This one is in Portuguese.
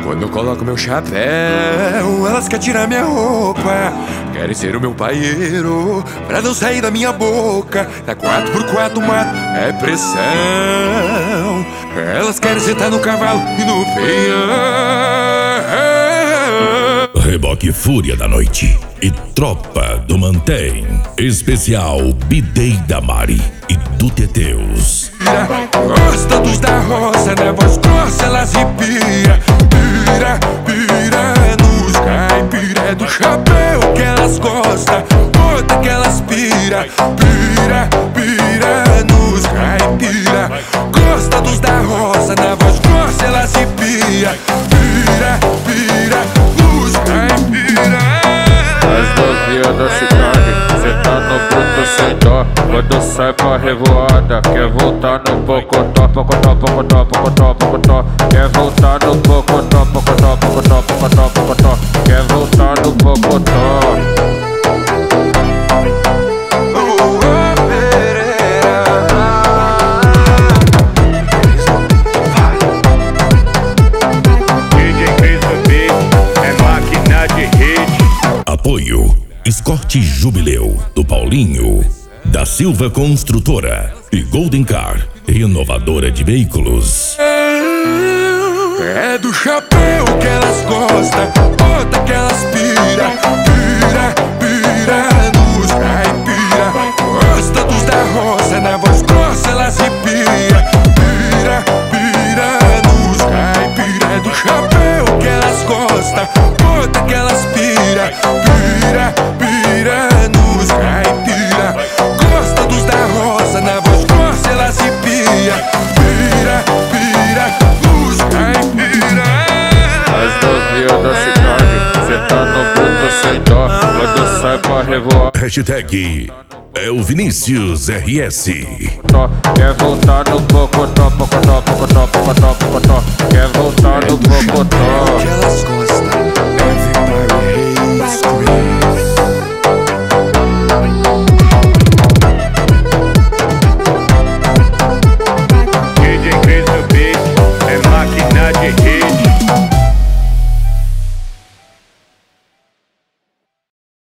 Quando eu coloco meu chapéu, elas querem tirar minha roupa. Querem ser o meu paieiro, pra não sair da minha boca. Na 4x4 mato é pressão. Elas querem sentar no cavalo e no peão. Reboque Fúria da Noite e Tropa do Mantém. Especial Bidei da Mari e do Teteus. Gosta dos da roça, na voz grossa elas arrepia. Pira, pira nos caipira. É do chapéu que elas gostam, bota que elas pira. Pira, pira nos caipira. Gosta dos da roça, na voz grossa elas arrepia. Pira, pira nos caipira. As novinhas da cidade, cê tá no bruto sem dó. Quando sai pra revoada, quer voltar no pocotó, pocotó, pocotó, pocotó, pocotó. Quer voltar no pocotó, pocotó, pocotó, pocotó, pocotó. Quer voltar no pocotó. Apoio Escorte Jubileu do Paulinho, da Silva Construtora e Golden Car, renovadora de veículos. É do chapéu que elas gostam, bota que elas pira. Pira, pira nos caipira. Gosta dos da roça, na voz grossa elas arrepia. Pira, pira nos caipira. É do chapéu que elas gostam, bota que elas pira. Pira, pira nos caipira. Gosta dos da roça, na voz grossa elas arrepia. Pira, pira nos caipira. As novinhas da cidade, cê tá no bruto sem dó. Quando sai pra revoar, Hashtag é o Vinícius RS. quer voltar no pocotó, pocotó, pocotó, pocotó, pocotó. Quer voltar no pocotó.